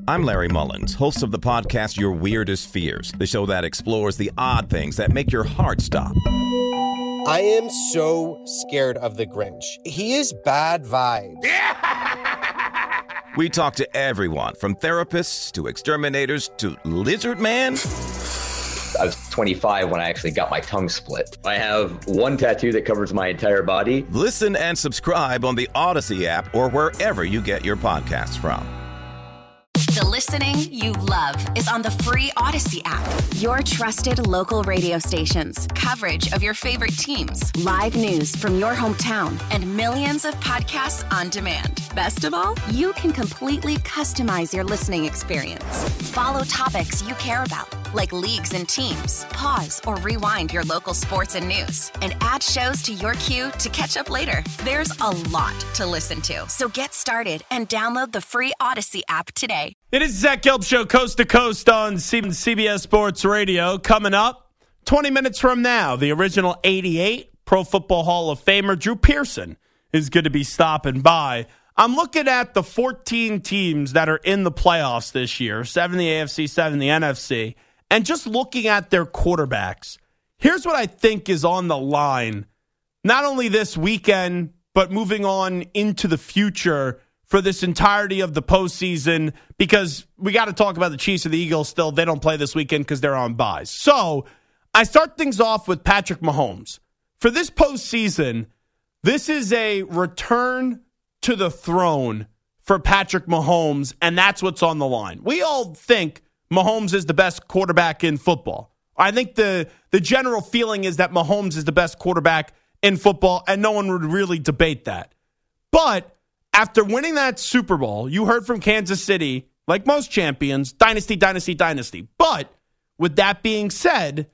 I'm Larry Mullins, host of the podcast Your Weirdest Fears, the show that explores the odd things that make your heart stop. I am so scared of the Grinch. He is bad vibes. We talk to everyone from therapists to exterminators to Lizard Man. I was 25 when I actually got my tongue split. I have one tattoo that covers my entire body. Listen and subscribe on the Odyssey app or wherever you get your podcasts from. The listening you love is on the free Odyssey app. Your trusted local radio stations, coverage of your favorite teams, live news from your hometown, and millions of podcasts on demand. Best of all, you can completely customize your listening experience. Follow topics you care about, like leagues and teams. Pause or rewind your local sports and news, and add shows to your queue to catch up later. There's a lot to listen to, so get started and download the free Odyssey app today. It is Zach Gelb Show, coast to coast on CBS Sports Radio. Coming up 20 minutes from now, the original 88 Pro Football Hall of Famer Drew Pearson is going to be stopping by. I'm looking at the 14 teams that are in the playoffs this year, 7 in the AFC, 7 in the NFC, and just looking at their quarterbacks. Here's what I think is on the line, not only this weekend, but moving on into the future for this entirety of the postseason, because we got to talk about the Chiefs and the Eagles still. They don't play this weekend because they're on byes. So I start things off with Patrick Mahomes. For this postseason, this is a return to the throne for Patrick Mahomes, and that's what's on the line. We all think Mahomes is the best quarterback in football. I think the general feeling is that Mahomes is the best quarterback in football, and no one would really debate that. But after winning that Super Bowl, you heard from Kansas City, like most champions, dynasty, dynasty, dynasty. But with that being said,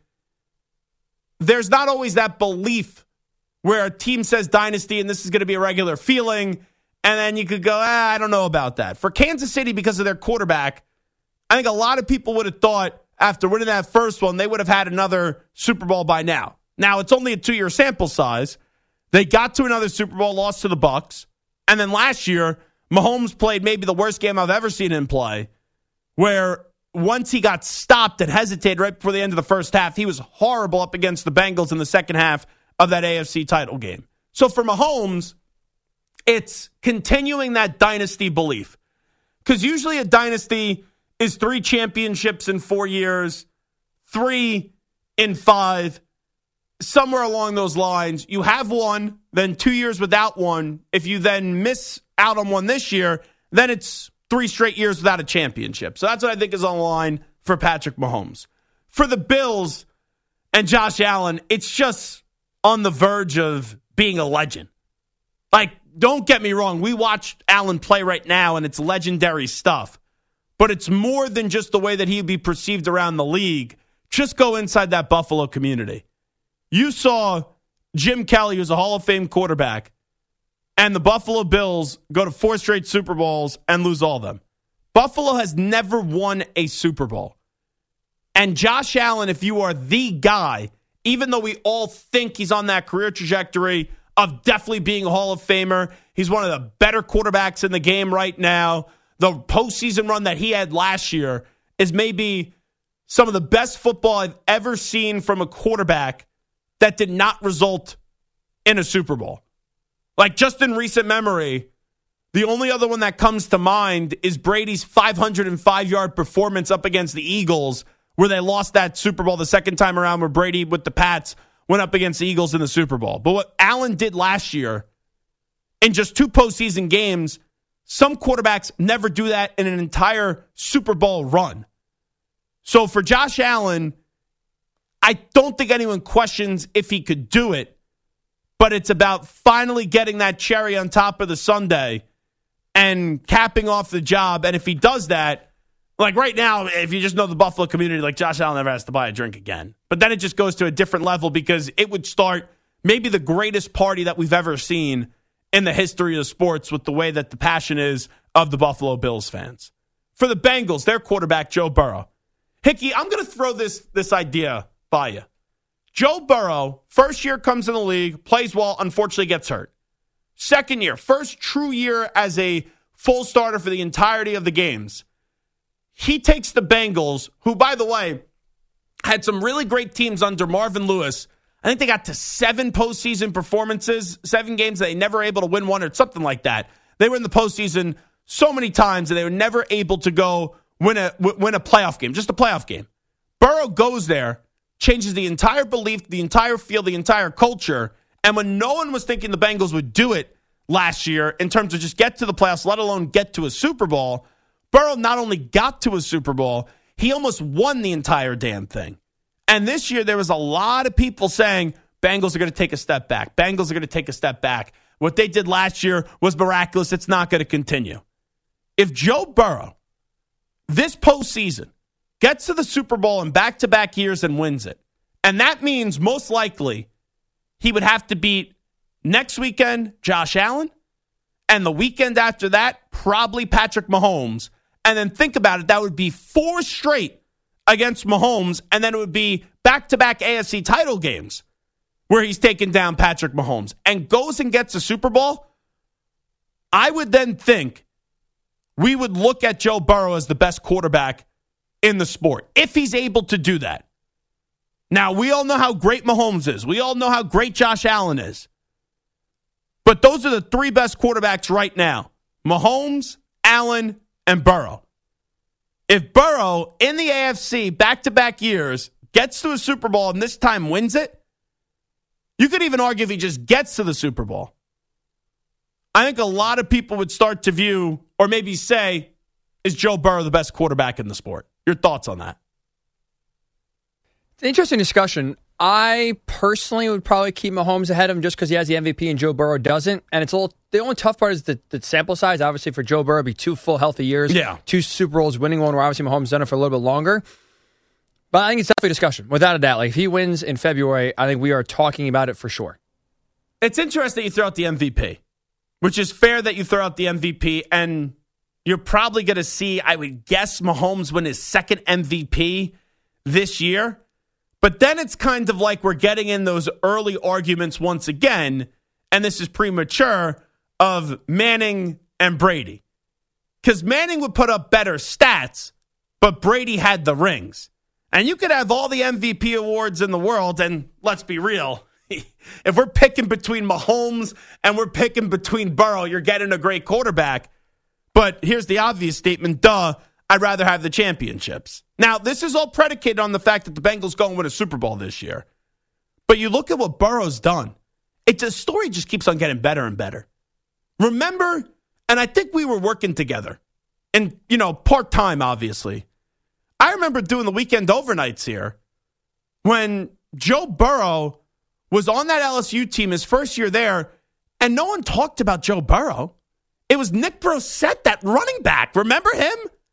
there's not always that belief where a team says dynasty and this is going to be a regular feeling, and then you could go, I don't know about that. For Kansas City, because of their quarterback, I think a lot of people would have thought after winning that first one, they would have had another Super Bowl by now. Now, it's only a 2-year sample size. They got to another Super Bowl, lost to the Bucs. And then last year, Mahomes played maybe the worst game I've ever seen him play, where once he got stopped and hesitated right before the end of the first half, he was horrible up against the Bengals in the second half of that AFC title game. So for Mahomes, it's continuing that dynasty belief. Because usually a dynasty is 3 championships in 4 years, 3 in 5, somewhere along those lines. You have one, then 2 years without one. If you then miss out on one this year, then it's 3 straight years without a championship. So that's what I think is on the line for Patrick Mahomes. For the Bills and Josh Allen, it's just on the verge of being a legend. Like, don't get me wrong. We watch Allen play right now, and it's legendary stuff. But it's more than just the way that he'd be perceived around the league. Just go inside that Buffalo community. You saw Jim Kelly, who's a Hall of Fame quarterback, and the Buffalo Bills go to 4 straight Super Bowls and lose all of them. Buffalo has never won a Super Bowl. And Josh Allen, if you are the guy, even though we all think he's on that career trajectory of definitely being a Hall of Famer, he's one of the better quarterbacks in the game right now. The postseason run that he had last year is maybe some of the best football I've ever seen from a quarterback that did not result in a Super Bowl. Like, just in recent memory, the only other one that comes to mind is Brady's 505-yard performance up against the Eagles, where they lost that Super Bowl the second time around, where Brady with the Pats went up against the Eagles in the Super Bowl. But what Allen did last year, in just 2 postseason games, some quarterbacks never do that in an entire Super Bowl run. So for Josh Allen, I don't think anyone questions if he could do it, but it's about finally getting that cherry on top of the sundae and capping off the job. And if he does that, like right now, if you just know the Buffalo community, like Josh Allen never has to buy a drink again. But then it just goes to a different level because it would start maybe the greatest party that we've ever seen in the history of sports with the way that the passion is of the Buffalo Bills fans. For the Bengals, their quarterback, Joe Burrow. Hickey, I'm going to throw this idea by you. Joe Burrow, first year comes in the league, plays well, unfortunately gets hurt. Second year, first true year as a full starter for the entirety of the games. he takes the Bengals, who, by the way, had some really great teams under Marvin Lewis. I think they got to 7 postseason performances, 7 games that they never able to win one or something like that. They were in the postseason so many times and they were never able to go win a playoff game, just a playoff game. Burrow goes there, changes the entire belief, the entire field, the entire culture. And when no one was thinking the Bengals would do it last year in terms of just get to the playoffs, let alone get to a Super Bowl, Burrow not only got to a Super Bowl, he almost won the entire damn thing. And this year, there was a lot of people saying, Bengals are going to take a step back. Bengals are going to take a step back. What they did last year was miraculous. It's not going to continue. If Joe Burrow, this postseason, gets to the Super Bowl in back-to-back years and wins it, and that means most likely he would have to beat next weekend Josh Allen, and the weekend after that, probably Patrick Mahomes. And then think about it, that would be 4 straight against Mahomes, and then it would be back-to-back AFC title games where he's taken down Patrick Mahomes and goes and gets a Super Bowl. I would then think we would look at Joe Burrow as the best quarterback in the sport, if he's able to do that. Now, we all know how great Mahomes is. We all know how great Josh Allen is. But those are the 3 best quarterbacks right now: Mahomes, Allen, and Burrow. If Burrow, in the AFC, back-to-back years, gets to a Super Bowl and this time wins it, you could even argue if he just gets to the Super Bowl. I think a lot of people would start to view, or maybe say, is Joe Burrow the best quarterback in the sport? Your thoughts on that? It's an interesting discussion. I personally would probably keep Mahomes ahead of him just because he has the MVP and Joe Burrow doesn't. And it's the only tough part is the sample size. Obviously, for Joe Burrow, it'd be 2 full healthy years. Yeah. 2 Super Bowls, winning one, where obviously Mahomes done it for a little bit longer. But I think it's definitely a discussion, without a doubt. Like, if he wins in February, I think we are talking about it for sure. It's interesting you throw out the MVP, which is fair that you throw out the MVP, and you're probably going to see, I would guess, Mahomes win his 2nd MVP this year. But then it's kind of like we're getting in those early arguments once again, and this is premature, of Manning and Brady. Because Manning would put up better stats, but Brady had the rings. And you could have all the MVP awards in the world, and let's be real, if we're picking between Mahomes and we're picking between Burrow, you're getting a great quarterback. But here's the obvious statement, I'd rather have the championships. Now, this is all predicated on the fact that the Bengals go and win a Super Bowl this year. But you look at what Burrow's done. The story just keeps on getting better and better. Remember, and I think we were working together, and, part-time, obviously. I remember doing the weekend overnights here when Joe Burrow was on that LSU team his first year there, and no one talked about Joe Burrow. It was Nick Brossette, that running back. Remember him?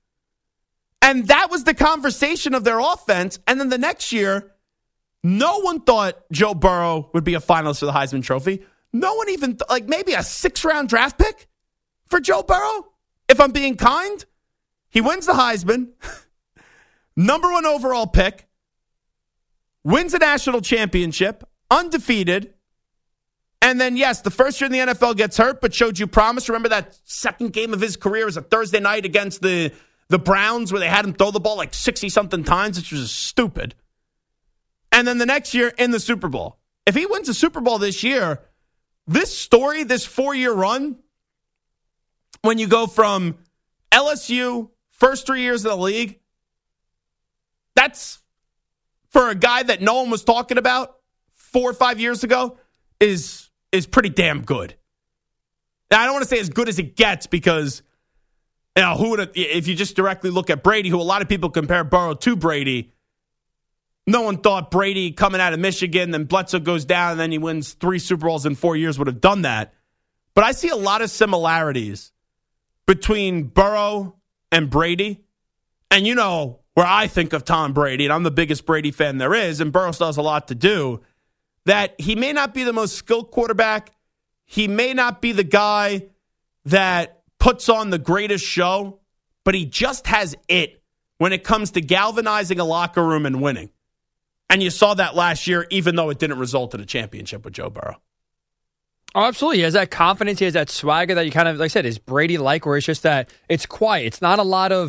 And that was the conversation of their offense. And then the next year, no one thought Joe Burrow would be a finalist for the Heisman Trophy. No one even, maybe a 6th-round draft pick for Joe Burrow, if I'm being kind. He wins the Heisman, number 1 overall pick, wins a national championship, undefeated. And then, yes, the first year in the NFL gets hurt, but showed you promise. Remember that second game of his career was a Thursday night against the Browns, where they had him throw the ball 60-something times, which was stupid. And then the next year in the Super Bowl. If he wins the Super Bowl this year, this story, this 4-year run, when you go from LSU, first 3 years of the league, that's, for a guy that no one was talking about 4 or 5 years ago, is pretty damn good. Now, I don't want to say as good as it gets, because who would have, if you just directly look at Brady, who a lot of people compare Burrow to Brady, no one thought Brady coming out of Michigan, then Bledsoe goes down, and then he wins 3 Super Bowls in 4 years would have done that. But I see a lot of similarities between Burrow and Brady. And where I think of Tom Brady, and I'm the biggest Brady fan there is, and Burrow still has a lot to do, that he may not be the most skilled quarterback. He may not be the guy that puts on the greatest show, but he just has it when it comes to galvanizing a locker room and winning. And you saw that last year, even though it didn't result in a championship with Joe Burrow. Oh, absolutely. He has that confidence. He has that swagger that you kind of, like I said, is Brady-like, where it's just that it's quiet. It's not a lot of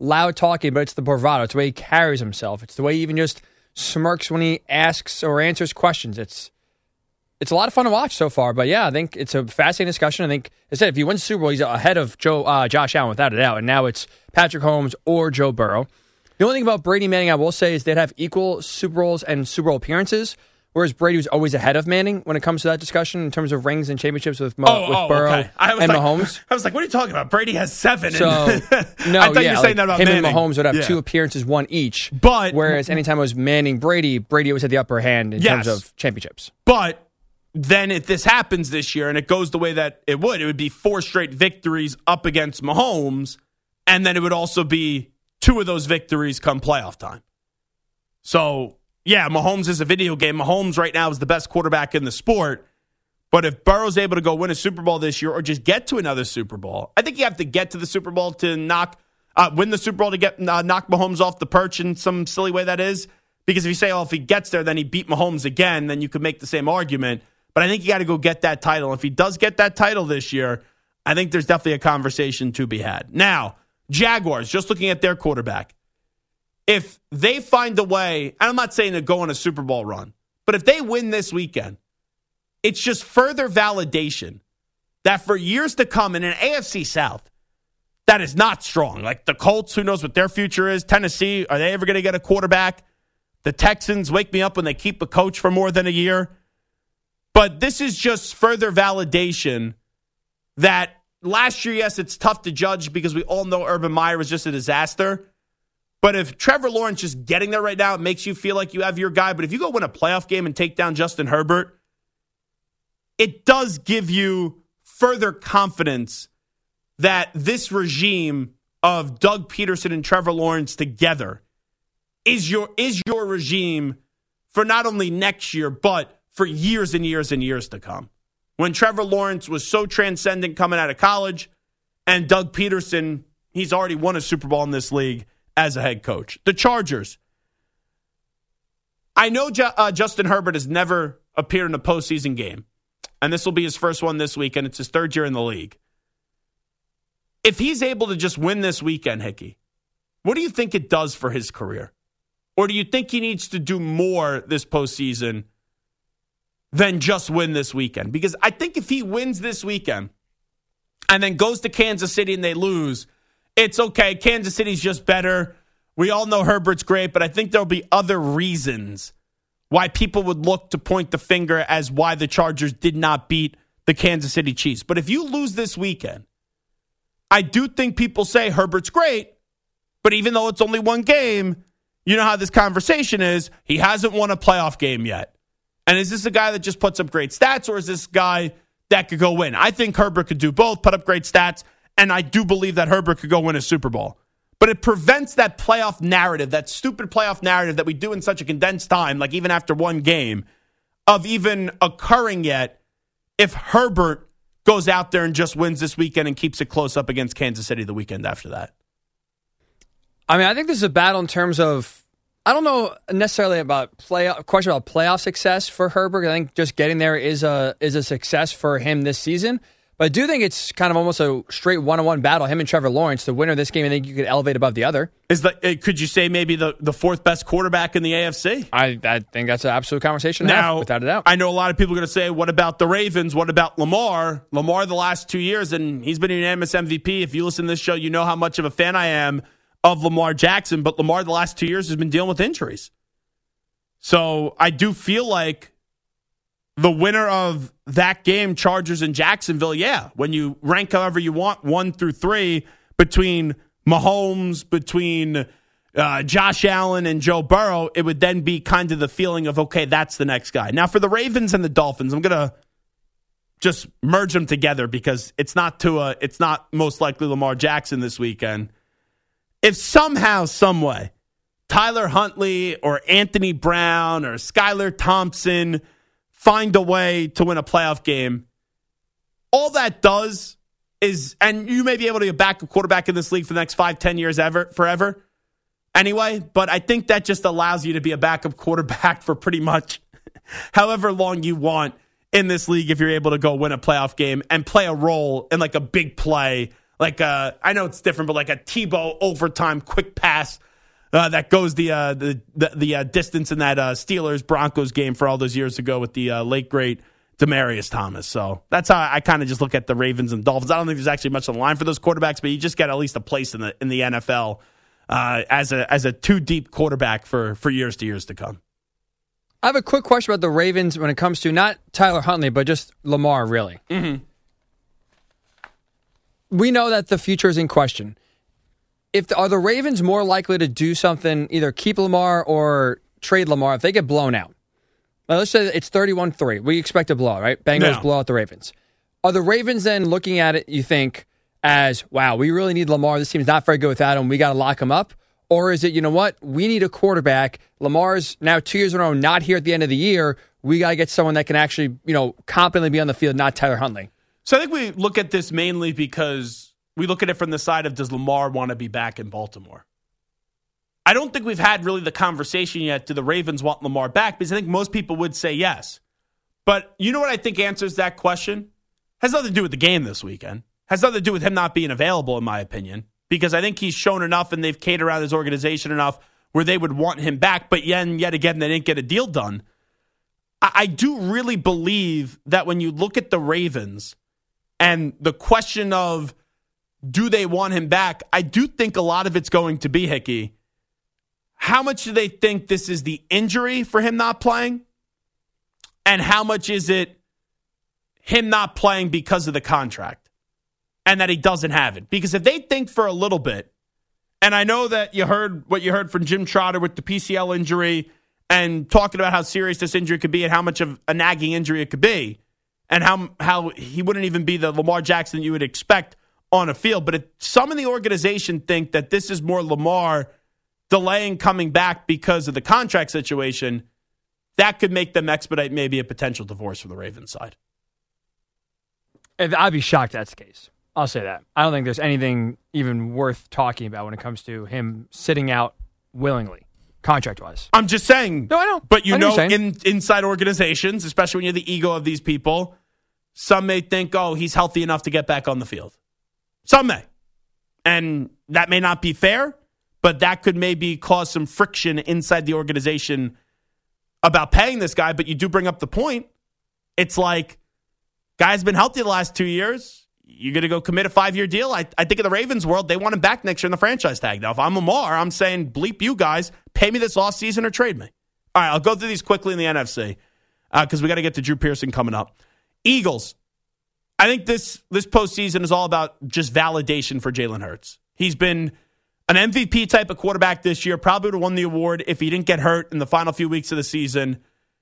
loud talking, but it's the bravado. It's the way he carries himself. It's the way he even just smirks when he asks or answers questions. It's a lot of fun to watch so far. But yeah, I think it's a fascinating discussion. I think, as I said, if he wins the Super Bowl, he's ahead of Josh Allen without a doubt. And now it's Patrick Mahomes or Joe Burrow. The only thing about Brady and Manning I will say is they'd have equal Super Bowls and Super Bowl appearances, whereas Brady was always ahead of Manning when it comes to that discussion in terms of rings and championships with Burrow and Mahomes. I was like, what are you talking about? Brady has 7. So, I thought you were saying that about him Manning. and Mahomes would have 2 appearances, 1 each. But whereas anytime it was Manning-Brady, Brady always had the upper hand in terms of championships. But then if this happens this year and it goes the way that it would be 4 straight victories up against Mahomes, and then it would also be 2 of those victories come playoff time. So, yeah, Mahomes is a video game. Mahomes right now is the best quarterback in the sport. But if Burrow's able to go win a Super Bowl this year or just get to another Super Bowl, I think you have to get to the Super Bowl to win the Super Bowl to knock Mahomes off the perch in some silly way that is. Because if you say, if he gets there, then he beat Mahomes again, then you could make the same argument. But I think you got to go get that title. If he does get that title this year, I think there's definitely a conversation to be had. Now, Jaguars, just looking at their quarterback, if they find a way, and I'm not saying to go on a Super Bowl run, but if they win this weekend, it's just further validation that for years to come in an AFC South that is not strong. Like the Colts, who knows what their future is? Tennessee, are they ever going to get a quarterback? The Texans, wake me up when they keep a coach for more than a year. But this is just further validation that last year, yes, it's tough to judge because we all know Urban Meyer was just a disaster. But if Trevor Lawrence just getting there right now, it makes you feel like you have your guy. But if you go win a playoff game and take down Justin Herbert, it does give you further confidence that this regime of Doug Peterson and Trevor Lawrence together is your regime for not only next year, but for years and years and years to come. When Trevor Lawrence was so transcendent coming out of college, and Doug Peterson, he's already won a Super Bowl in this league as a head coach. The Chargers. I know Justin Herbert has never appeared in a postseason game, and this will be his first one this weekend. It's his 3rd year in the league. If he's able to just win this weekend, Hickey, what do you think it does for his career? Or do you think he needs to do more this postseason than just win this weekend? Because I think if he wins this weekend and then goes to Kansas City and they lose, it's okay. Kansas City's just better. We all know Herbert's great, but I think there'll be other reasons why people would look to point the finger as why the Chargers did not beat the Kansas City Chiefs. But if you lose this weekend, I do think people say Herbert's great, but even though it's only one game, you know how this conversation is. He hasn't won a playoff game yet. And is this a guy that just puts up great stats, or is this guy that could go win? I think Herbert could do both, put up great stats, and I do believe that Herbert could go win a Super Bowl. But it prevents that playoff narrative, that stupid playoff narrative that we do in such a condensed time, like even after one game, of even occurring yet if Herbert goes out there and just wins this weekend and keeps it close up against Kansas City the weekend after that. I mean, I think this is a battle in terms of, I don't know necessarily about question about playoff success for Herbert. I think just getting there is a success for him this season. But I do think it's kind of almost a straight one-on-one battle. Him and Trevor Lawrence, the winner of this game, I think you could elevate above the other. Could you say maybe the fourth best quarterback in the AFC? I think that's an absolute conversation now, without a doubt. I know a lot of people are going to say, what about the Ravens? What about Lamar? Lamar the last 2 years, and he's been a unanimous MVP. If you listen to this show, you know how much of a fan I am of Lamar Jackson. But Lamar the last 2 years has been dealing with injuries. So I do feel like the winner of that game, Chargers and Jacksonville, yeah, when you rank however you want, 1 through 3, between Mahomes, between Josh Allen and Joe Burrow, it would then be kind of the feeling of, okay, that's the next guy. Now, for the Ravens and the Dolphins, I'm going to just merge them together because it's not most likely Lamar Jackson this weekend. If somehow, some way, Tyler Huntley or Anthony Brown or Skylar Thompson find a way to win a playoff game, all that does is, and you may be able to get back a quarterback in this league for the next 5-10 years forever anyway, but I think that just allows you to be a backup quarterback for pretty much however long you want in this league if you're able to go win a playoff game and play a role in like a big play I know it's different, but like a Tebow overtime quick pass that goes the distance in that Steelers-Broncos game for all those years ago with the late, great Demaryius Thomas. So that's how I kind of just look at the Ravens and Dolphins. I don't think there's actually much on the line for those quarterbacks, but you just get at least a place in the NFL as a too-deep quarterback for years to come. I have a quick question about the Ravens when it comes to not Tyler Huntley, but just Lamar, really. Mm-hmm. We know that the future is in question. Are the Ravens more likely to do something, either keep Lamar or trade Lamar if they get blown out? Now, let's say it's 31-3. We expect a blowout, right? Bengals blow out the Ravens. Are the Ravens then looking at it, you think, as, wow, we really need Lamar. This team's not very good without him. We got to lock him up. Or is it, you know what? We need a quarterback. Lamar's now 2 years in a row not here at the end of the year. We got to get someone that can actually, competently be on the field, not Tyler Huntley. So I think we look at this mainly because we look at it from the side of, does Lamar want to be back in Baltimore? I don't think we've had really the conversation yet, do the Ravens want Lamar back? Because I think most people would say yes. But you know what I think answers that question? Has nothing to do with the game this weekend. Has nothing to do with him not being available, in my opinion. Because I think he's shown enough and they've catered around his organization enough where they would want him back. But yet again, they didn't get a deal done. I do really believe that when you look at the Ravens and the question of, do they want him back? I do think a lot of it's going to be, Hickey, how much do they think this is the injury for him not playing? And how much is it him not playing because of the contract and that he doesn't have it? Because if they think for a little bit, and I know that you heard what you heard from Jim Trotter with the PCL injury and talking about how serious this injury could be and how much of a nagging injury it could be and how he wouldn't even be the Lamar Jackson you would expect on a field. But if some in the organization think that this is more Lamar delaying coming back because of the contract situation, that could make them expedite maybe a potential divorce from the Ravens side. I'd be shocked that's the case. I'll say that. I don't think there's anything even worth talking about when it comes to him sitting out willingly, contract-wise. I'm just saying. No, I know. But inside organizations, especially when you're the ego of these people, some may think, oh, he's healthy enough to get back on the field. Some may. And that may not be fair, but that could maybe cause some friction inside the organization about paying this guy. But you do bring up the point. It's like, guy's been healthy the last 2 years. You're going to go commit a 5-year deal? I think in the Ravens world, they want him back next year in the franchise tag. Now, if I'm Lamar, I'm saying, bleep you guys, pay me this offseason or trade me. All right, I'll go through these quickly in the NFC because we got to get to Drew Pearson coming up. Eagles. I think this postseason is all about just validation for Jalen Hurts. He's been an MVP type of quarterback this year, probably would have won the award if he didn't get hurt in the final few weeks of the season.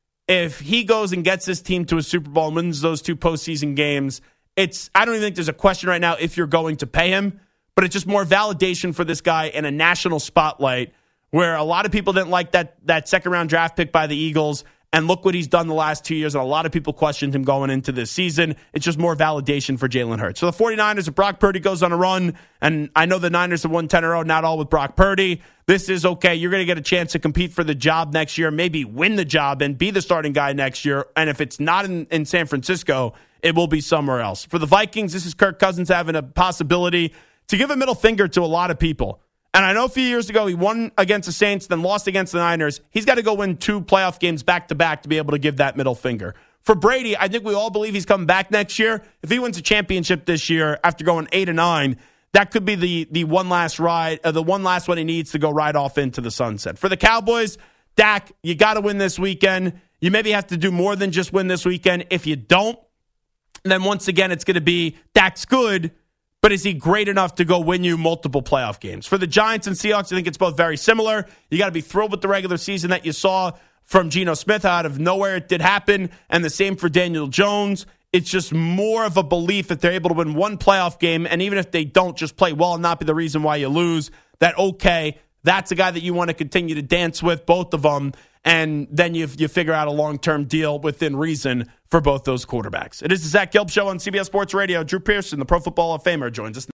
If he goes and gets his team to a Super Bowl and wins those 2 postseason games, I don't even think there's a question right now if you're going to pay him, but it's just more validation for this guy in a national spotlight where a lot of people didn't like that second-round draft pick by the Eagles. And look what he's done the last 2 years, and a lot of people questioned him going into this season. It's just more validation for Jalen Hurts. So the 49ers, if Brock Purdy goes on a run, and I know the Niners have won 10 in a row, not all with Brock Purdy, this is okay. You're going to get a chance to compete for the job next year, maybe win the job and be the starting guy next year. And if it's not in San Francisco, it will be somewhere else. For the Vikings, this is Kirk Cousins having a possibility to give a middle finger to a lot of people. And I know a few years ago he won against the Saints, then lost against the Niners. He's got to go win 2 playoff games back-to-back to be able to give that middle finger. For Brady, I think we all believe he's coming back next year. If he wins a championship this year after going 8-9, that could be the one last ride, the one last one he needs to go right off into the sunset. For the Cowboys, Dak, you got to win this weekend. You maybe have to do more than just win this weekend. If you don't, then once again it's going to be Dak's good, but is he great enough to go win you multiple playoff games? For the Giants and Seahawks, I think it's both very similar. You got to be thrilled with the regular season that you saw from Geno Smith. Out of nowhere, it did happen. And the same for Daniel Jones. It's just more of a belief that they're able to win one playoff game. And even if they don't, just play well and not be the reason why you lose. That, okay, that's a guy that you want to continue to dance with, both of them. And then you figure out a long-term deal within reason for both those quarterbacks. It is the Zach Gelb Show on CBS Sports Radio. Drew Pearson, the Pro Football Hall of Famer, joins us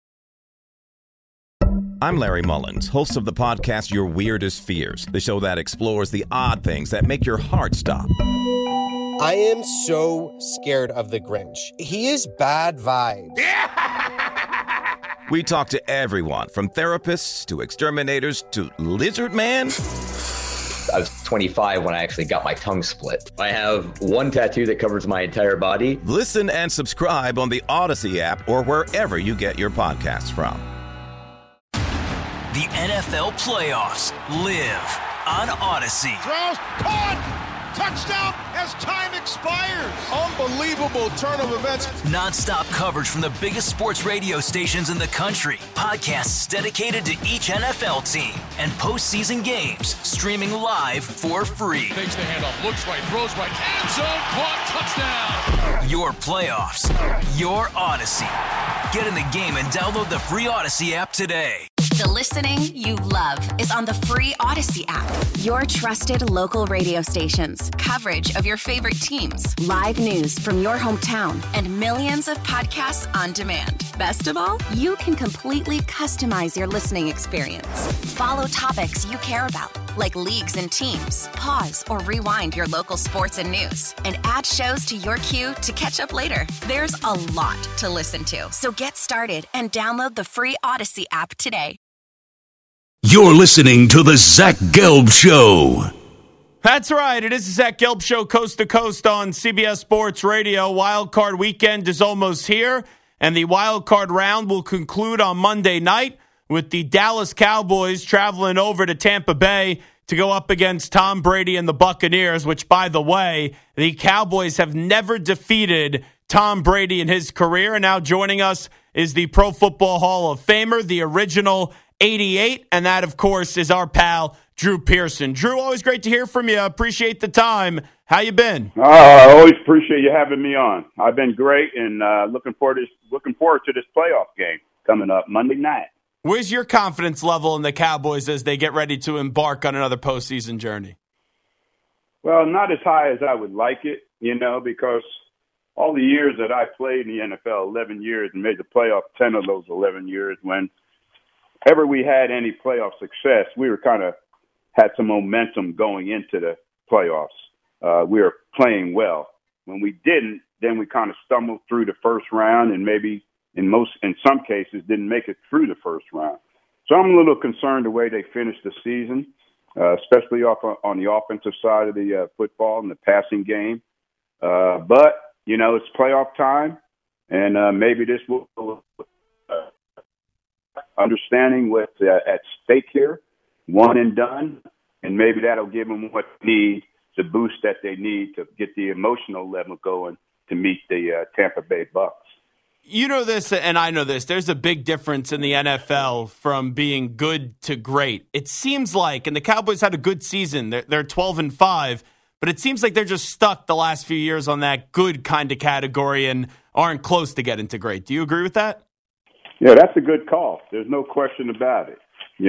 now. I'm Larry Mullins, host of the podcast Your Weirdest Fears, the show that explores the odd things that make your heart stop. I am so scared of the Grinch. He is bad vibes. We talk to everyone from therapists to exterminators to lizard man. I was 25 when I actually got my tongue split. I have one tattoo that covers my entire body. Listen and subscribe on the Odyssey app or wherever you get your podcasts from. The NFL playoffs live on Odyssey. Throws, caught, touchdown as time expires. Unbelievable turn of events. Non-stop coverage from the biggest sports radio stations in the country. Podcasts dedicated to each NFL team and postseason games streaming live for free. Takes the handoff, looks right, throws right, end zone, caught, touchdown. Your playoffs, your Odyssey. Get in the game and download the free Odyssey app today. The listening you love is on the free Odyssey app. Your trusted local radio stations, coverage of your favorite teams, live news from your hometown, and millions of podcasts on demand. Best of all, you can completely customize your listening experience. Follow topics you care about, like leagues and teams. Pause or rewind your local sports and news, and add shows to your queue to catch up later. There's a lot to listen to, so get started and download the free Odyssey app today. You're listening to The Zach Gelb Show. That's right. It is the Zach Gelb Show, coast to coast on CBS Sports Radio. Wild Card weekend is almost here, and the wild card round will conclude on Monday night with the Dallas Cowboys traveling over to Tampa Bay to go up against Tom Brady and the Buccaneers, which, by the way, the Cowboys have never defeated Tom Brady in his career. And now joining us is the Pro Football Hall of Famer, the original 88, and that, of course, is our pal, Drew Pearson. Drew, always great to hear from you. Appreciate the time. How you been? I always appreciate you having me on. I've been great, and looking forward to this playoff game coming up Monday night. Where's your confidence level in the Cowboys as they get ready to embark on another postseason journey? Well, not as high as I would like it, because all the years that I played in the NFL, 11 years, and made the playoff 10 of those 11 years, whenever we had any playoff success, we were had some momentum going into the playoffs. We were playing well. When we didn't, then we kind of stumbled through the first round and maybe in some cases didn't make it through the first round. So I'm a little concerned the way they finished the season, especially on the offensive side of the football and the passing game. But, it's playoff time, and maybe this will understanding what's at stake here, one and done, and maybe that'll give them what they need, the boost that they need to get the emotional level going to meet the Tampa Bay Bucs. You know this, and I know this. There's a big difference in the NFL from being good to great. It seems like, and the Cowboys had a good season. They're 12-5, but it seems like they're just stuck the last few years on that good kind of category and aren't close to getting to great. Do you agree with that? Yeah, that's a good call. There's no question about it.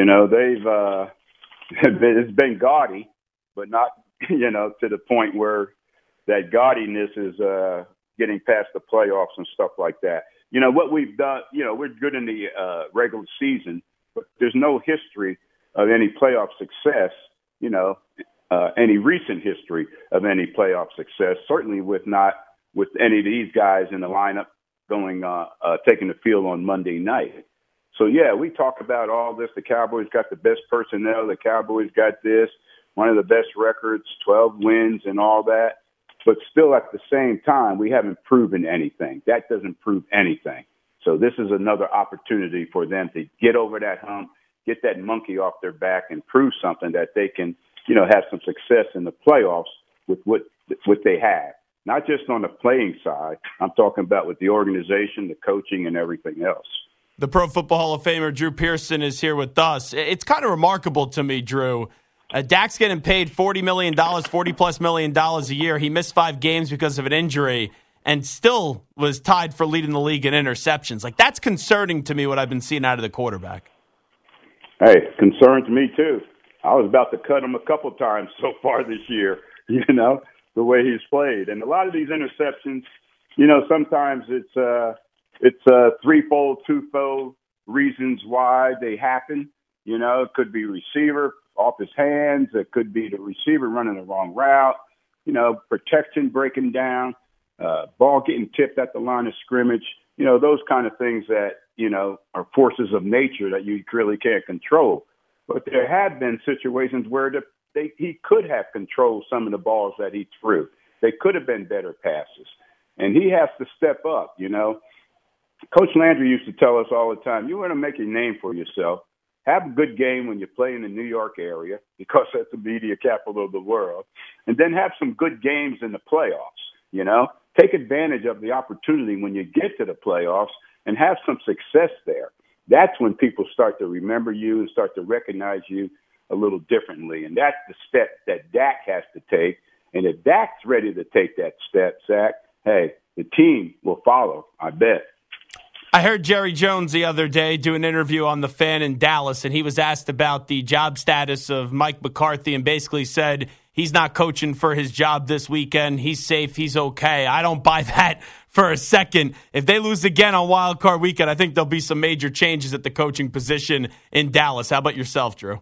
It's been gaudy, but not, to the point where that gaudiness is getting past the playoffs and stuff like that. What we've done, we're good in the regular season, but there's no history of any playoff success, any recent history of any playoff success, certainly with any of these guys in the lineup taking the field on Monday night. So, yeah, we talk about all this. The Cowboys got the best personnel. The Cowboys got this, one of the best records, 12 wins and all that. But still at the same time, we haven't proven anything. That doesn't prove anything. So this is another opportunity for them to get over that hump, get that monkey off their back, and prove something that they can, have some success in the playoffs with what they have. Not just on the playing side. I'm talking about with the organization, the coaching, and everything else. The Pro Football Hall of Famer, Drew Pearson, is here with us. It's kind of remarkable to me, Drew. Dak's getting paid $40 million, $40+ million a year. He missed 5 games because of an injury and still was tied for leading the league in interceptions. Like, that's concerning to me, what I've been seeing out of the quarterback. Hey, concerns me too. I was about to cut him a couple times so far this year, the way he's played. And a lot of these interceptions, sometimes it's threefold, twofold reasons why they happen. It could be receiver off his hands. It could be the receiver running the wrong route, protection breaking down, ball getting tipped at the line of scrimmage, those kind of things that are forces of nature that you really can't control. But there have been situations where he could have controlled some of the balls that he threw. They could have been better passes. And he has to step up, Coach Landry used to tell us all the time, you want to make a name for yourself. Have a good game when you play in the New York area, because that's the media capital of the world. And then have some good games in the playoffs, Take advantage of the opportunity when you get to the playoffs and have some success there. That's when people start to remember you and start to recognize you a little differently. And that's the step that Dak has to take. And if Dak's ready to take that step, Zach, hey, the team will follow, I bet. I heard Jerry Jones the other day do an interview on The Fan in Dallas, and he was asked about the job status of Mike McCarthy and basically said he's not coaching for his job this weekend. He's safe. He's okay. I don't buy that for a second. If they lose again on Wild Card Weekend, I think there'll be some major changes at the coaching position in Dallas. How about yourself, Drew?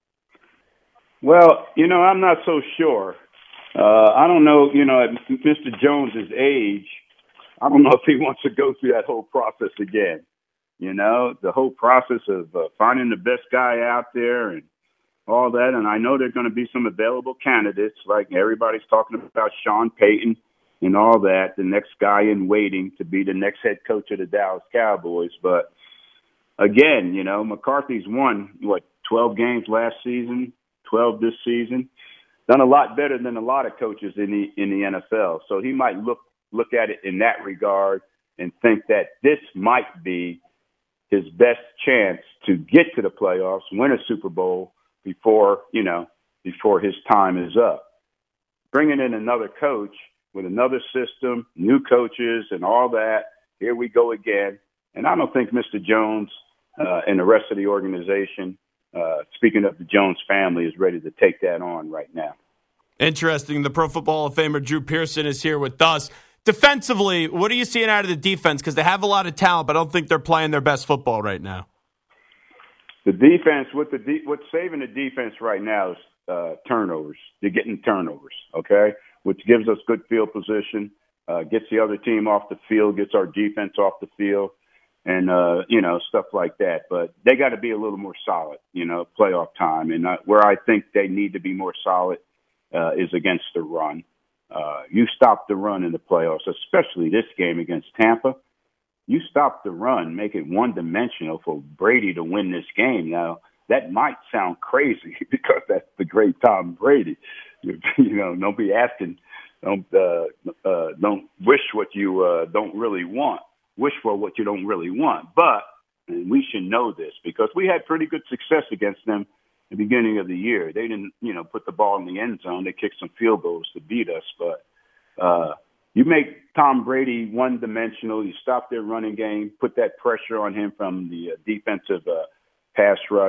Well, I'm not so sure. I don't know, at Mr. Jones's age, I don't know if he wants to go through that whole process again. The whole process of finding the best guy out there and all that. And I know there are going to be some available candidates, like everybody's talking about Sean Payton and all that, the next guy in waiting to be the next head coach of the Dallas Cowboys. But again, McCarthy's won, 12 games last season, 12 this season. Done a lot better than a lot of coaches in the NFL. So he might look at it in that regard and think that this might be his best chance to get to the playoffs, win a Super Bowl before his time is up. Bringing in another coach with another system, new coaches and all that, here we go again. And I don't think Mr. Jones and the rest of the organization, speaking of the Jones family, is ready to take that on right now. Interesting. The Pro Football Hall of Famer Drew Pearson is here with us. Defensively, what are you seeing out of the defense? Because they have a lot of talent, but I don't think they're playing their best football right now. The defense, what's saving the defense right now is turnovers. They're getting turnovers, okay, which gives us good field position, gets the other team off the field, gets our defense off the field, and, stuff like that. But they got to be a little more solid, playoff time. And where I think they need to be more solid is against the run. You stop the run in the playoffs, especially this game against Tampa. You stop the run, make it one-dimensional for Brady to win this game. Now, that might sound crazy because that's the great Tom Brady. Don't be asking, don't wish what you don't really want. Wish for what you don't really want. But and we should know this because we had pretty good success against them at the beginning of the year. They didn't, put the ball in the end zone. They kicked some field goals to beat us. But you make Tom Brady one-dimensional. You stop their running game, put that pressure on him from the defensive pass rush.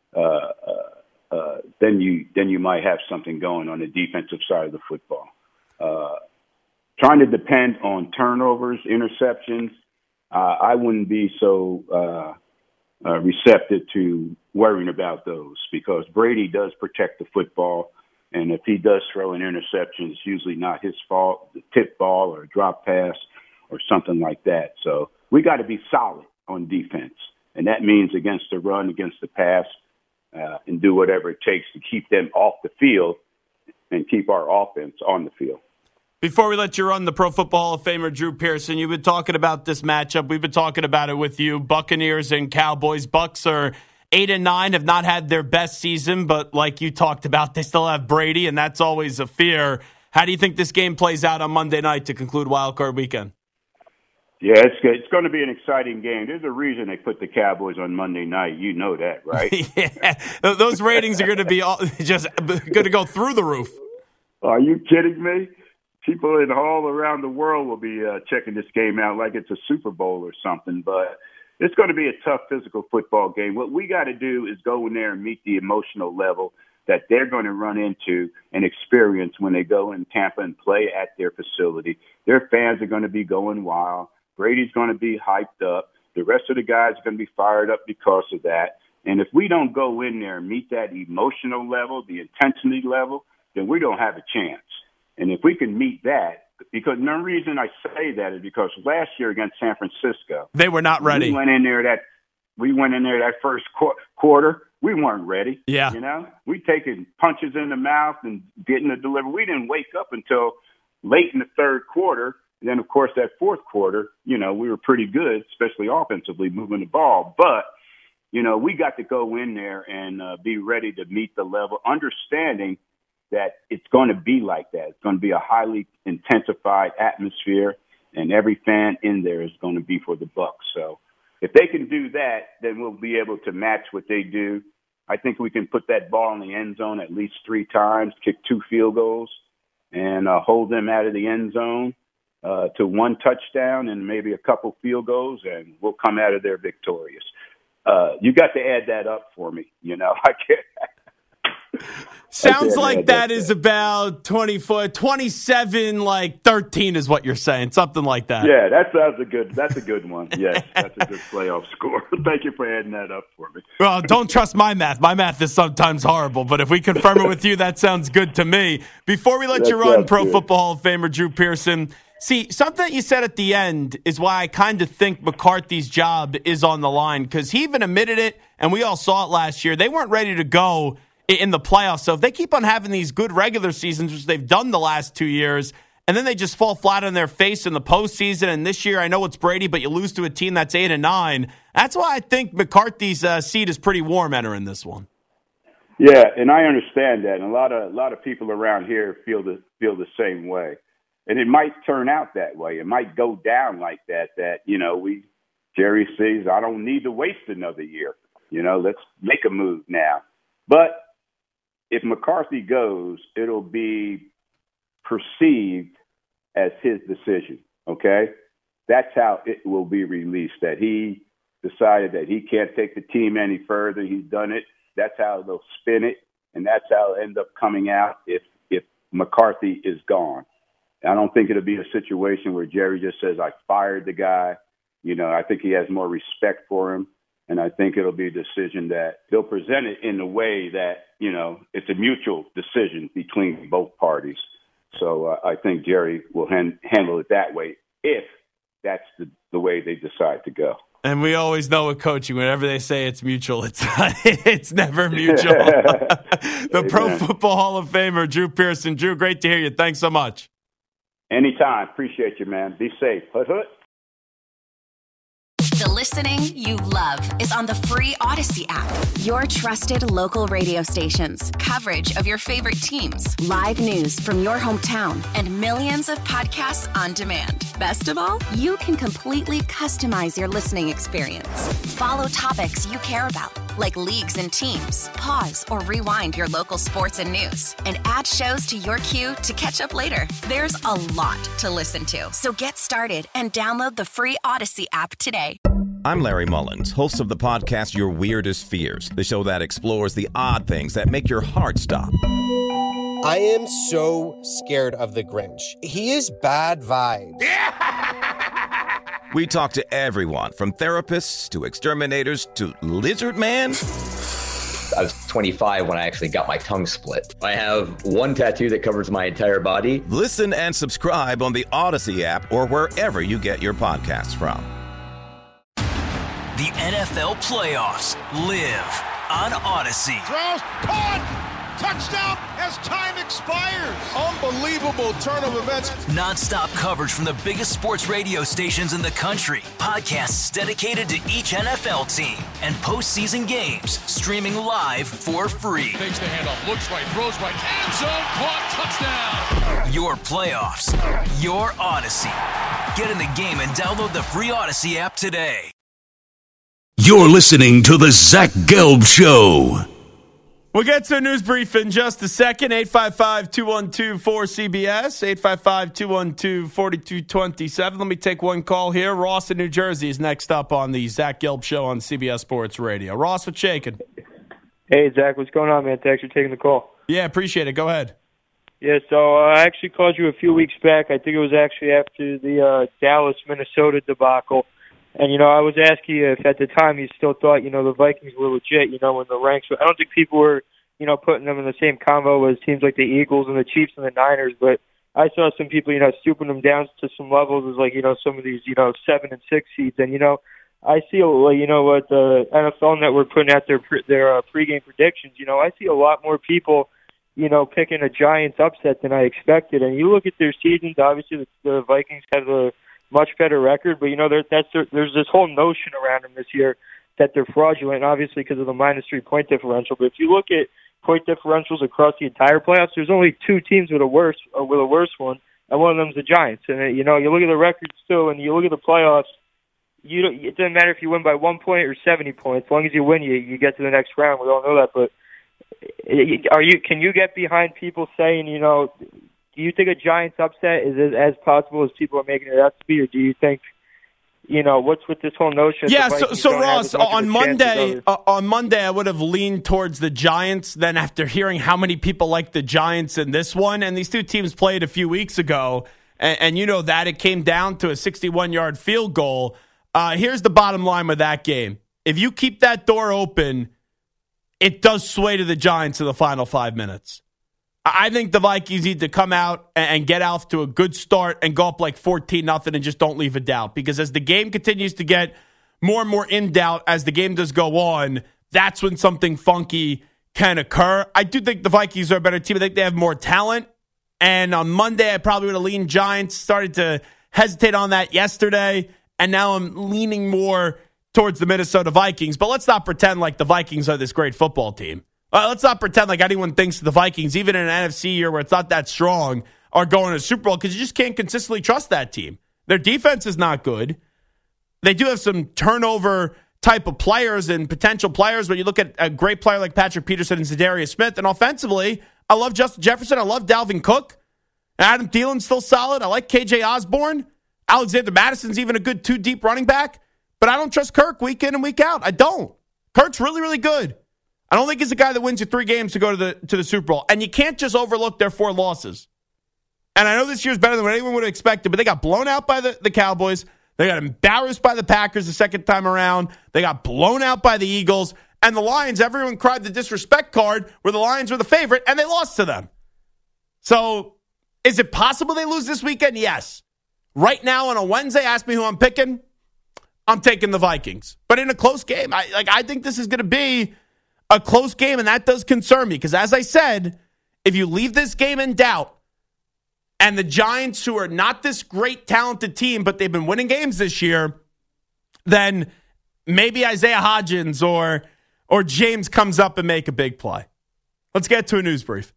Then you might have something going on the defensive side of the football. Trying to depend on turnovers, interceptions, I wouldn't be so receptive to worrying about those because Brady does protect the football. And if he does throw an interception, it's usually not his fault, the tip ball or a drop pass or something like that. So we got to be solid on defense. And that means against the run, against the pass, and do whatever it takes to keep them off the field and keep our offense on the field. Before we let you run, the Pro Football Hall of Famer Drew Pearson, you've been talking about this matchup. We've been talking about it with you. Buccaneers and Cowboys. Bucs are 8-9, have not had their best season, but like you talked about, they still have Brady, and that's always a fear. How do you think this game plays out on Monday night to conclude Wild Card Weekend? Yeah, it's going to be an exciting game. There's a reason they put the Cowboys on Monday night. You know that, right? Yeah, those ratings are going to be just going to go through the roof. Are you kidding me? People all around the world will be checking this game out like it's a Super Bowl or something. But it's going to be a tough physical football game. What we got to do is go in there and meet the emotional level that they're going to run into and experience when they go in Tampa and play at their facility. Their fans are going to be going wild. Brady's going to be hyped up. The rest of the guys are going to be fired up because of that. And if we don't go in there and meet that emotional level, the intensity level, then we don't have a chance. And if we can meet that, because the reason I say that is because last year against San Francisco, they were not ready. We went in there that first quarter. We weren't ready. Yeah. We taking punches in the mouth and getting the delivery. We didn't wake up until late in the third quarter. And then, of course, that fourth quarter, we were pretty good, especially offensively, moving the ball. But, we got to go in there and be ready to meet the level, understanding that it's going to be like that. It's going to be a highly intensified atmosphere, and every fan in there is going to be for the Bucs. So if they can do that, then we'll be able to match what they do. I think we can put that ball in the end zone at least 3 times, kick 2 field goals, and hold them out of the end zone to 1 touchdown and maybe a couple field goals, and we'll come out of there victorious. You got to add that up for me. I can't. Sounds like that is about 27, 13 is what you're saying, something like that. Yeah, that's a good one. Yes, that's a good playoff score. Thank you for adding that up for me. Well, don't trust my math. My math is sometimes horrible, but if we confirm it with you, that sounds good to me. Before we let you run, Pro Football Hall of Famer Drew Pearson, see, something that you said at the end is why I kind of think McCarthy's job is on the line, because he even admitted it, and we all saw it last year. They weren't ready to go in the playoffs. So if they keep on having these good regular seasons, which they've done the last 2 years, and then they just fall flat on their face in the postseason, and this year, I know it's Brady, but you lose to a team that's 8-9, that's why I think McCarthy's seat is pretty warm entering this one. Yeah, and I understand that. And a lot of people around here feel the same way. And it might turn out that way. It might go down like that, Jerry says, I don't need to waste another year. Let's make a move now. But if McCarthy goes, it'll be perceived as his decision, okay? That's how it will be released, that he decided that he can't take the team any further. He's done it. That's how they'll spin it, and that's how it'll end up coming out if McCarthy is gone. I don't think it'll be a situation where Jerry just says, I fired the guy. I think he has more respect for him. And I think it'll be a decision that they'll present it in a way that, it's a mutual decision between both parties. So I think Jerry will handle it that way if that's the way they decide to go. And we always know with coaching, whenever they say it's mutual, it's never mutual. Pro Football Hall of Famer, Drew Pearson. Drew, great to hear you. Thanks so much. Anytime. Appreciate you, man. Be safe. Hut. The listening you love is on the free Odyssey app. Your trusted local radio stations, coverage of your favorite teams, live news from your hometown, and millions of podcasts on demand. Best of all, you can completely customize your listening experience. Follow topics you care about, like leagues and teams. Pause or rewind your local sports and news, and add shows to your queue to catch up later. There's a lot to listen to, so get started and download the free Odyssey app today. I'm Larry Mullins, host of the podcast Your Weirdest Fears, the show that explores the odd things that make your heart stop. I am so scared of the Grinch. He is bad vibes. We talk to everyone from therapists to exterminators to Lizard Man. I was 25 when I actually got my tongue split. I have 1 tattoo that covers my entire body. Listen and subscribe on the Odyssey app or wherever you get your podcasts from. The NFL playoffs live on Odyssey. Throws, caught! Touchdown as time expires. Unbelievable turn of events. Non-stop coverage from the biggest sports radio stations in the country. Podcasts dedicated to each NFL team. And postseason games streaming live for free. Takes the handoff, looks right, throws right, end zone, caught, touchdown. Your playoffs, your Odyssey. Get in the game and download the free Odyssey app today. You're listening to The Zach Gelb Show. We'll get to a news brief in just a second. 855-212-4CBS, 855-212-4227. Let me take one call here. Ross in New Jersey is next up on the Zach Gelb Show on CBS Sports Radio. Ross, what's shaking? Hey, Zach, what's going on, man? Thanks for taking the call. Yeah, appreciate it. Go ahead. Yeah, so I actually called you a few weeks back. I think it was actually after the Dallas-Minnesota debacle. And, I was asking you if at the time you still thought, the Vikings were legit, in the ranks. I don't think people were, putting them in the same convo as teams like the Eagles and the Chiefs and the Niners. But I saw some people, stooping them down to some levels as like, some of these, 7 and 6 seeds. And, I see, what the NFL Network putting out their pregame predictions, I see a lot more people, picking a Giants upset than I expected. And you look at their seasons, obviously the Vikings have a much better record, but, there's this whole notion around them this year that they're fraudulent, obviously because of the -3 point differential. But if you look at point differentials across the entire playoffs, there's only 2 teams with a worse one, and one of them's the Giants. And you look at the records too, and you look at the playoffs. It doesn't matter if you win by 1 point or 70 points. As long as you win, you get to the next round. We all know that. But can you get behind people saying, do you think a Giants upset is as possible as people are making it out to be, or do you think? What's with this whole notion? Yeah, so Ross, on Monday, I would have leaned towards the Giants. Then after hearing how many people like the Giants in this one, and these two teams played a few weeks ago, and that it came down to a 61-yard field goal. Here's the bottom line with that game. If you keep that door open, it does sway to the Giants in the final 5 minutes. I think the Vikings need to come out and get off to a good start and go up like 14-0 and just don't leave a doubt. Because as the game continues to get more and more in doubt as the game does go on, that's when something funky can occur. I do think the Vikings are a better team. I think they have more talent. And on Monday, I probably would have leaned Giants. Started to hesitate on that yesterday. And now I'm leaning more towards the Minnesota Vikings. But let's not pretend like the Vikings are this great football team. Let's not pretend like anyone thinks the Vikings, even in an NFC year where it's not that strong, are going to a Super Bowl because you just can't consistently trust that team. Their defense is not good. They do have some turnover type of players and potential players, but you look at a great player like Patrick Peterson and Zadarius Smith, and offensively, I love Justin Jefferson. I love Dalvin Cook. Adam Thielen's still solid. I like KJ Osborne. Alexander Madison's even a good 2-deep running back, but I don't trust Kirk week in and week out. I don't. Kirk's really, really good. I don't think he's a guy that wins you 3 games to go to the Super Bowl. And you can't just overlook their 4 losses. And I know this year's better than what anyone would have expected, but they got blown out by the Cowboys. They got embarrassed by the Packers the second time around. They got blown out by the Eagles. And the Lions, everyone cried the disrespect card where the Lions were the favorite, and they lost to them. So is it possible they lose this weekend? Yes. Right now on a Wednesday, ask me who I'm picking. I'm taking the Vikings. But in a close game, I think this is going to be a close game, and that does concern me because, as I said, if you leave this game in doubt and the Giants, who are not this great talented team, but they've been winning games this year, then maybe Isaiah Hodgins or James comes up and make a big play. Let's get to a news brief.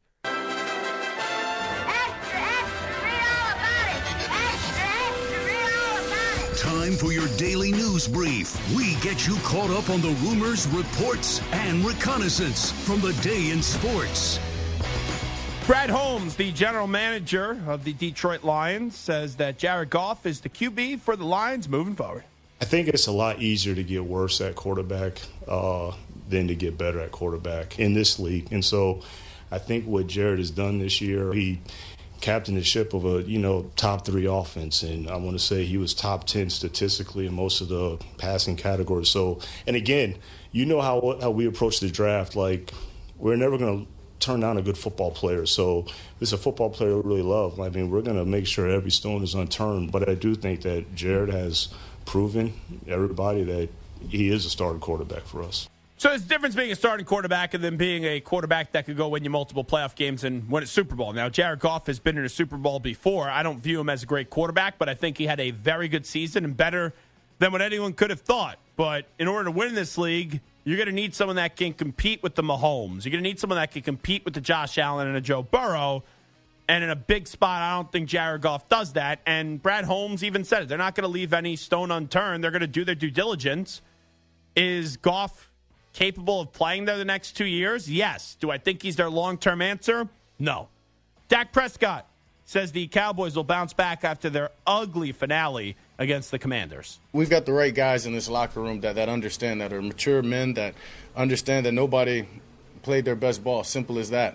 Time for your daily news brief. We get you caught up on the rumors, reports, and reconnaissance from the day in sports. Brad Holmes, the general manager of the Detroit Lions, says that Jared Goff is the QB for the Lions moving forward. I think it's a lot easier to get worse at quarterback than to get better at quarterback in this league. And so I think what Jared has done this year, he captained the ship of a, top 3 offense. And I want to say he was top 10 statistically in most of the passing categories. So, and again, how we approach the draft, like we're never going to turn down a good football player. So this is a football player we really love. I mean, we're going to make sure every stone is unturned. But I do think that Jared has proven everybody that he is a starting quarterback for us. So there's a difference being a starting quarterback and then being a quarterback that could go win you multiple playoff games and win a Super Bowl. Now, Jared Goff has been in a Super Bowl before. I don't view him as a great quarterback, but I think he had a very good season and better than what anyone could have thought. But in order to win this league, you're going to need someone that can compete with the Mahomes. You're going to need someone that can compete with the Josh Allen and a Joe Burrow. And in a big spot, I don't think Jared Goff does that. And Brad Holmes even said it. They're not going to leave any stone unturned. They're going to do their due diligence. Is Goff capable of playing there the next 2 years? Yes. Do I think he's their long-term answer? No. Dak Prescott says the Cowboys will bounce back after their ugly finale against the Commanders. We've got the right guys in this locker room that understand, that are mature men, that understand that nobody played their best ball. Simple as that.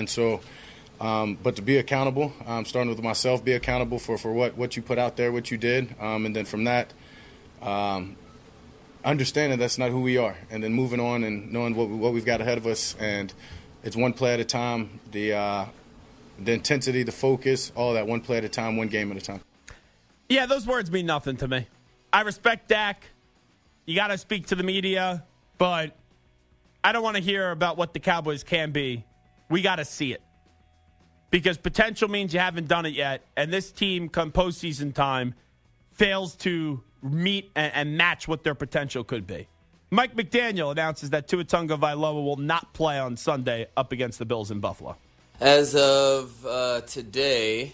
But to be accountable, starting with myself, be accountable for what you put out there, what you did, and then from that, understanding that's not who we are, and then moving on and knowing what we've got ahead of us, and it's one play at a time. the intensity, the focus, all that, one play at a time, one game at a time. Yeah, those words mean nothing to me. I respect Dak. You got to speak to the media, but I don't want to hear about what the Cowboys can be. We got to see it. Because potential means you haven't done it yet, and this team, come postseason time, fails to meet and match what their potential could be. Mike McDaniel announces that Tua Tagovailoa will not play on Sunday up against the Bills in Buffalo. As of today,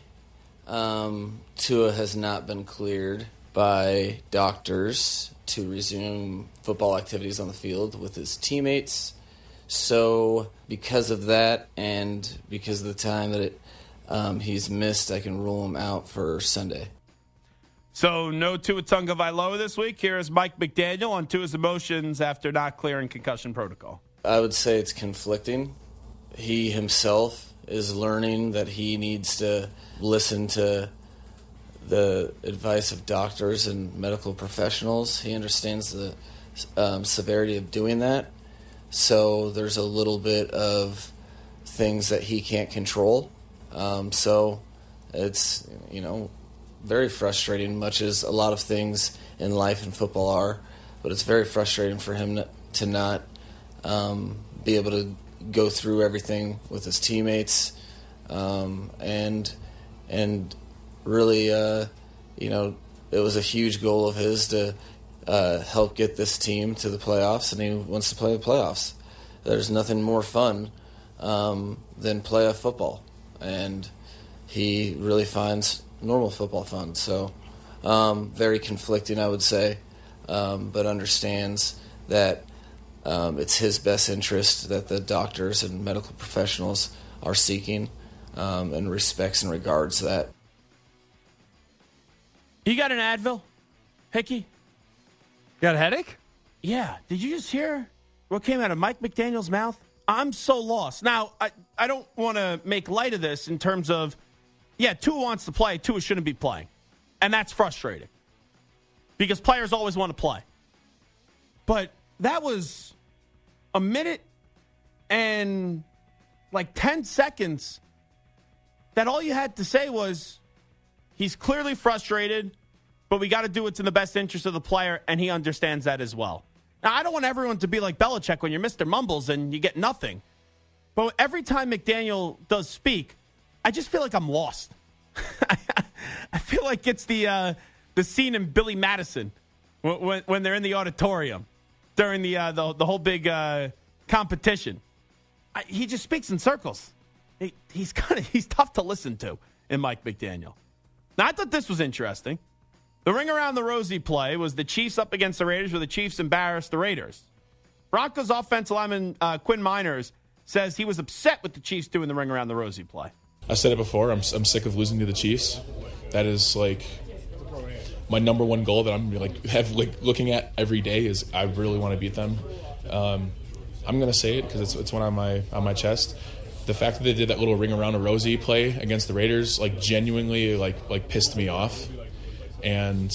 Tua has not been cleared by doctors to resume football activities on the field with his teammates. So because of that and because of the time that he's missed, I can rule him out for Sunday. So no Tua Tagovailoa this week. Here is Mike McDaniel on Tua's emotions after not clearing concussion protocol. I would say it's conflicting. He himself is learning that he needs to listen to the advice of doctors and medical professionals. He understands the severity of doing that. So there's a little bit of things that he can't control. So it's, very frustrating, much as a lot of things in life and football are. But it's very frustrating for him to not be able to go through everything with his teammates. And really, it was a huge goal of his to help get this team to the playoffs, and he wants to play the playoffs. There's nothing more fun than playoff football, and he really finds normal football fun. So very conflicting, I would say, but understands that it's his best interest that the doctors and medical professionals are seeking, and respects and regards that. You got an Advil, Hickey? Got a headache? Yeah. Did you just hear what came out of Mike McDaniel's mouth? I'm so lost. Now, I don't want to make light of this in terms of, Tua wants to play. Tua shouldn't be playing. And that's frustrating. Because players always want to play. But that was a minute and 10 seconds that all you had to say was, he's clearly frustrated, but we got to do what's in the best interest of the player, and he understands that as well. Now, I don't want everyone to be like Belichick when you're Mr. Mumbles and you get nothing. But every time McDaniel does speak, I just feel like I'm lost. I feel like it's the scene in Billy Madison when they're in the auditorium during the whole big competition. He just speaks in circles. He's tough to listen to in Mike McDaniel. Now, I thought this was interesting. The ring around the Rosie play was the Chiefs up against the Raiders, where the Chiefs embarrassed the Raiders. Broncos offensive lineman Quinn Miners says he was upset with the Chiefs doing the ring around the Rosie play. I said it before. I'm sick of losing to the Chiefs. That is my number one goal that I'm looking at every day is I really want to beat them. I'm gonna say it because it's one on my chest. The fact that they did that little ring around a Rosie play against the Raiders genuinely pissed me off, and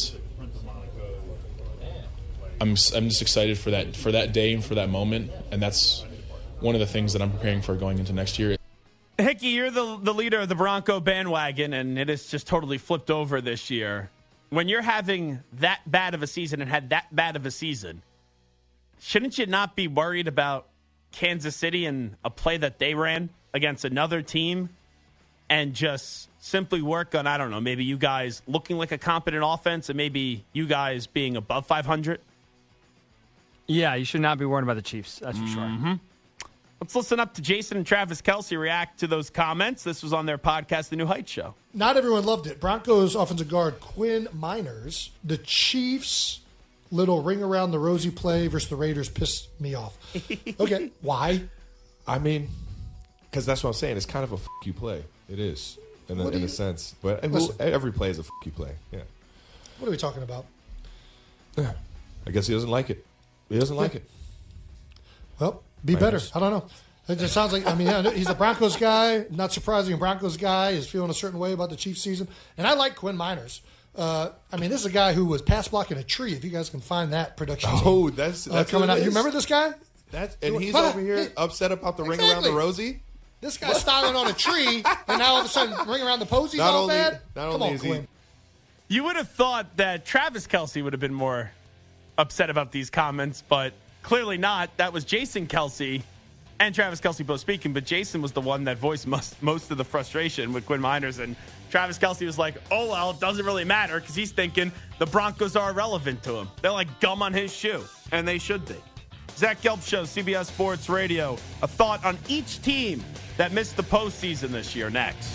I'm just excited for that day and for that moment, and that's one of the things that I'm preparing for going into next year. Hickey, you're the leader of the Bronco bandwagon, and it has just totally flipped over this year. When you're having that bad of a season and had that bad of a season, shouldn't you not be worried about Kansas City and a play that they ran against another team and just simply work on, I don't know, maybe you guys looking like a competent offense and maybe you guys being above 500? Yeah, you should not be worried about the Chiefs. That's for sure. Let's listen up to Jason and Travis Kelce react to those comments. This was on their podcast, The New Heights Show. Not everyone loved it. Broncos offensive guard Quinn Miners, the Chiefs' little ring around the Rosie play versus the Raiders pissed me off. Okay, why? I mean, because that's what I'm saying. It's kind of a f*** you play. It is, in a sense. But every play is a f*** you play. Yeah. What are we talking about? I guess he doesn't like it. He doesn't like it. Well, be better. I don't know. It just sounds like, he's a Broncos guy. Not surprising, a Broncos guy is feeling a certain way about the Chiefs season. And I like Quinn Miners. This is a guy who was pass blocking a tree. If you guys can find that production. Oh, that's coming out. You remember this guy? He's over here upset about the ring around the Rosie? This guy's styling on a tree, and now all of a sudden ring around the posies Not all only- bad? not Come only on, is he- Quinn. You would have thought that Travis Kelce would have been more upset about these comments, but clearly not. That was Jason Kelce and Travis Kelce both speaking, but Jason was the one that voiced most of the frustration with Quinn Miners, and Travis Kelce was like, oh, well, it doesn't really matter because he's thinking the Broncos are irrelevant to him. They're like gum on his shoe, and they should be. Zach Gelb Show, CBS Sports Radio. A thought on each team that missed the postseason this year next.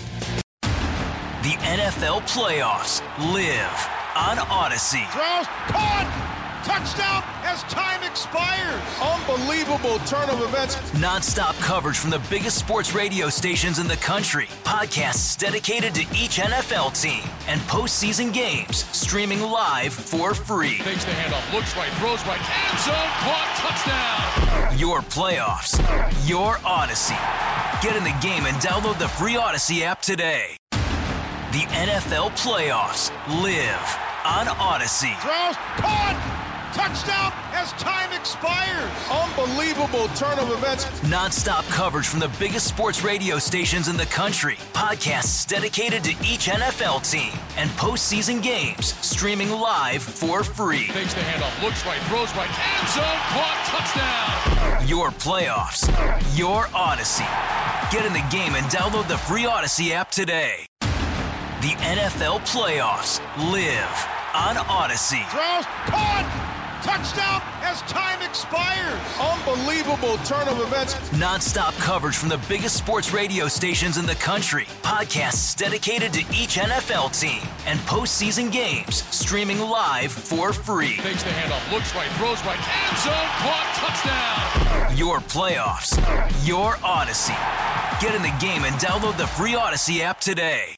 The NFL playoffs live on Odyssey. Throws, caught! Touchdown as time expires. Unbelievable turn of events. Non-stop coverage from the biggest sports radio stations in the country. Podcasts dedicated to each NFL team and postseason games streaming live for free. Takes the handoff, looks right, throws right, end zone, caught, touchdown. Your playoffs, your Odyssey. Get in the game and download the free Odyssey app today. The NFL playoffs live on Odyssey. Throws, caught! Touchdown as time expires. Unbelievable turn of events. Non-stop coverage from the biggest sports radio stations in the country. Podcasts dedicated to each NFL team and postseason games streaming live for free. Takes the handoff, looks right, throws right, end zone, caught, touchdown. Your playoffs, your Odyssey. Get in the game and download the free Odyssey app today. The NFL playoffs live on Odyssey. Throws, caught! Touchdown as time expires. Unbelievable turn of events. Non-stop coverage from the biggest sports radio stations in the country. Podcasts dedicated to each NFL team and postseason games streaming live for free. Takes the handoff, looks right, throws right, end zone, caught, touchdown. Your playoffs, your Odyssey. Get in the game and download the free Odyssey app today.